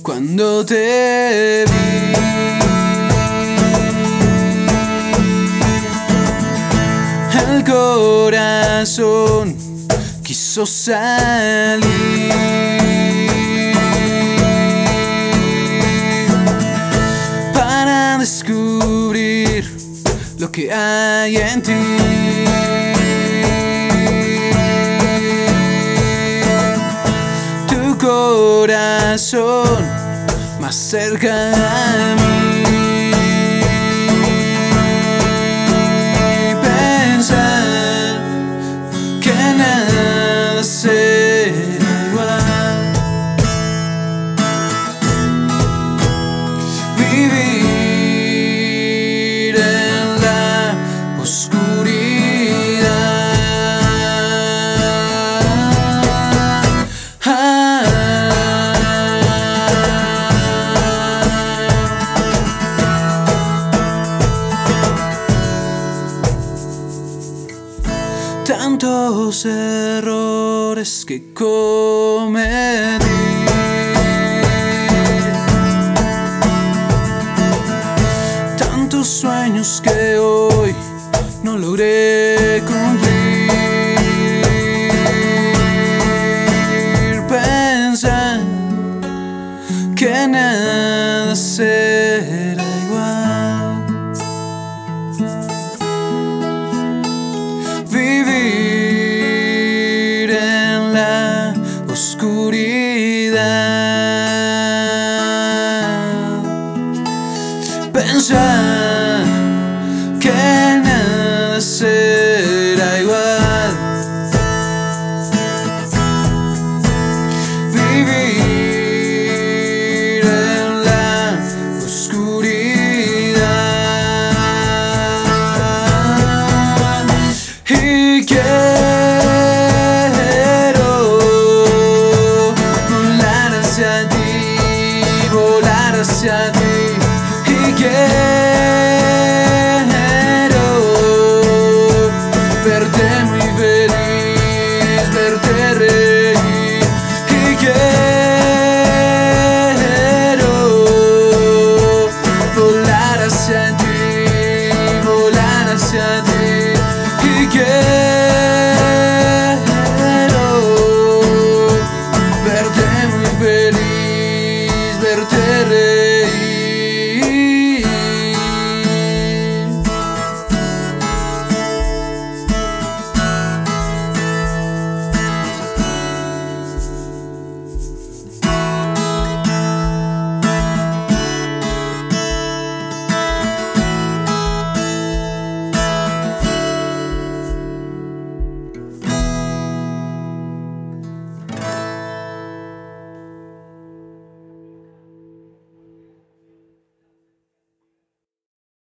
cuando te vi. El corazón quiso salir para descubrir lo que hay en ti. Tu corazón más cerca a mí. Pensar que nada será igual. Vivir en la tantos errores que cometí, tantos sueños que hoy no logré cumplir. Pensar que nada será igual. Vivir en la oscuridad. Pensar que nada será igual. Vivir en la oscuridad. Y quiero volar hacia ti, volar hacia ti. Y quiero